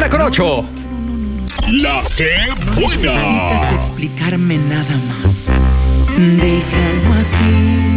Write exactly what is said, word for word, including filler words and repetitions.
una con ocho. La que buena. Necesitas explicarme nada más. Déjalo así.